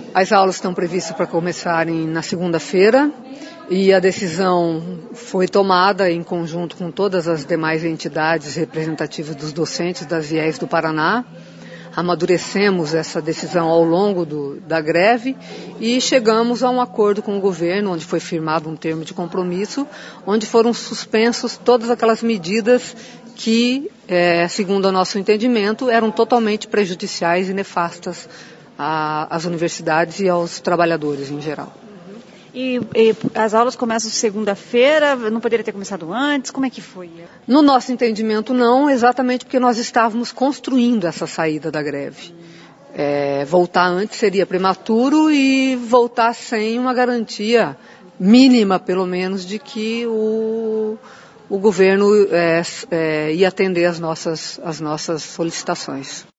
As aulas estão previstas para começarem na segunda-feira e a decisão foi tomada em conjunto com todas as demais entidades representativas dos docentes das IES do Paraná. Amadurecemos essa decisão ao longo da greve e chegamos a um acordo com o governo, onde foi firmado um termo de compromisso, onde foram suspensos todas aquelas medidas que, segundo o nosso entendimento, eram totalmente prejudiciais e nefastas às universidades e aos trabalhadores em geral. E as aulas começam segunda-feira, não poderia ter começado antes? Como é que foi? No nosso entendimento, não, exatamente porque nós estávamos construindo essa saída da greve. Voltar antes seria prematuro e voltar sem uma garantia mínima, pelo menos, de que o governo ia atender às nossas solicitações.